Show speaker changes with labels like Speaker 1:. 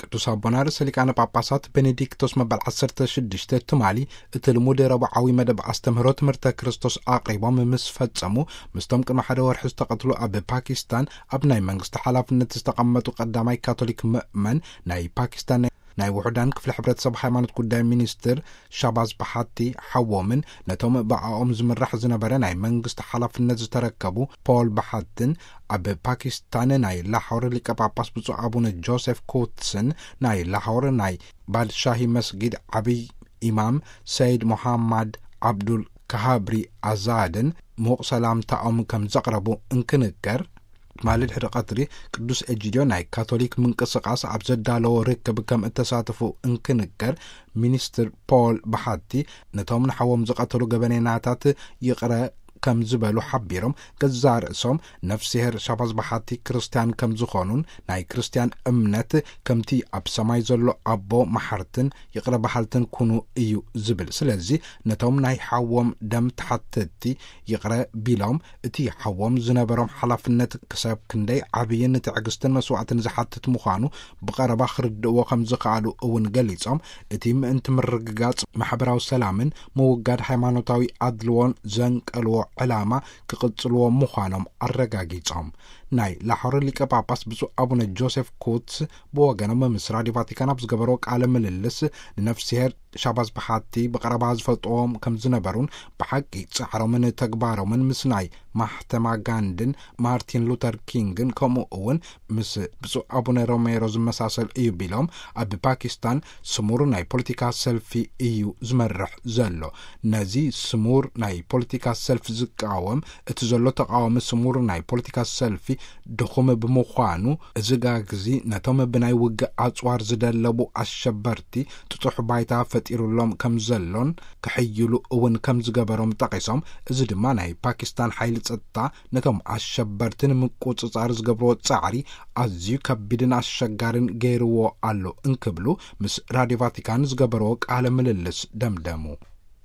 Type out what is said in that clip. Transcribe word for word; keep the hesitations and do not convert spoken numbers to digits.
Speaker 1: ቅዱስ አቡነ ርእሰ ሊቃነ ጳጳሳት ቤኔዲክቶስ መበል ዓሰርተ ሽዱሽተ ትማሊ እቲ ልሙድ ረቡዓዊ መደብ አስተምህሮ ትምህርተ ክርስቶስ አቅሪቦም ምስ ፈጸሙ ምስቶም ቅድሚ ሓደ ወርሒ ዝተቐትሉ ኣብ ፓኪስታን ኣብ ናይ መንግስቲ ሓላፍነት ዝተቐመጡ ቀዳማይ ካቶሊክ ምእመን ናይ ፓኪስታን ናይ ውሕዳን ክፍለ ሕብረተሰብ ሃይማኖት ጉዳይ ሚኒስትር ሻባዝ ባሓቲ ሓዎምን ነቶም ብዓኦም ዝምራሕ ዝነበረ ናይ መንግስቲ ሓላፍነት ዝተረከቡ ፖል ባሓትን ኣብ ፓኪስታን ናይ ላሆር ሊቀ ጳጳስ ብፁዕ አቡነ ጆሴፍ ኮትስን ናይ ላሆር ናይ ባድሻሂ መስጊድ ዓብይ ኢማም ሰይድ ሙሐመድ ዓብዱል ካሃብሪ አዛድን ሙቕ ሰላምታኦም ከም ዘቕረቡ እንክንገር ማልድ ሕደ ቀትሪ ቅዱስ ኤጂድዮ ናይ ካቶሊክ ምንቅስቃስ ኣብ ዘዳለዎ ርክብ ከም እተሳተፉ እንክንገር ሚኒስትር ፖል ባሓቲ ነቶም ንሓዎም ዝቐተሉ ገበኔናታት ይቕረ ከም ዝበሉ ሓቢሮም ገዛ ርእሶም ነፍሲሄር ሻባዝ ባሓቲ ክርስቲያን ከም ዝኾኑን ናይ ክርስቲያን እምነት ከምቲ ኣብ ሰማይ ዘሎ ኣቦ ማሕርትን ይቕረ ባሓልትን ኩኑ እዩ ዝብል ስለዚ ነቶም ናይ ሓዎም ደም ተሓተቲ ይቕረ ቢሎም እቲ ሓዎም ዝነበሮም ሓላፍነት ክሰብ ክንደይ ዓብይን ትዕግስትን መስዋዕትን ዝሓትት ምዃኑ ብቐረባ ክርድእዎ ከም ዝኽኣሉ እውን ገሊጾም እቲ ምእንቲ ምርግጋጽ ማሕበራዊ ሰላምን ምውጋድ ሃይማኖታዊ ኣድልዎን ዘንቀልዎ ዕላማ ክቅጽልዎ ምዃኖም አረጋጊጾም ናይ ላሆር ሊቀ ጳጳስ ብፁዕ አቡነ ጆሴፍ ኮትስ ብወገኖም ምስ ራድዮ ቫቲካን ኣብ ዝገበሮ ቃለ ምልልስ ንነፍሲሄር ሻባዝ ባሓቲ ብቐረባ ዝፈልጥዎም ከም ዝነበሩን ብሓቂ ጻዕሮምን ተግባሮምን ምስ ናይ ማሕተማ ጋንድን ማርቲን ሉተር ኪንግን ከምኡ እውን ምስ ብፁዕ አቡነ ሮሜሮ ዝመሳሰል እዩ ቢሎም ኣብ ፓኪስታን ስሙር ናይ ፖለቲካ ሰልፊ እዩ ዝመርሕ ዘሎ ነዚ ስሙር ናይ ፖለቲካ ሰልፊ ዝቃወም እቲ ዘሎ ተቃዋሚ ስሙር ናይ ፖለቲካ ሰልፊ ድኹም ብምዃኑ ዝጋግዚ ነቶም ብናይ ውግእ ኣጽዋር ዝደለቡ ኣሸበርቲ ጥጡሕ ባይታ ፈጢሩሎም ከም ዘሎን ክሕይሉ እውን ከም ዝገበሮም ጠቂሶም እዚ ድማ ናይ ፓኪስታን ሓይሊ ጸጥታ ነቶም ኣሸበርትን ምቁጽጻር ዝገብርዎ ጻዕሪ ኣዝዩ ከቢድን ኣሸጋርን ገይርዎ ኣሎ እንክብሉ ምስ ራድዮ ቫቲካን ዝገበርዎ ቃለ ምልልስ ደምደሙ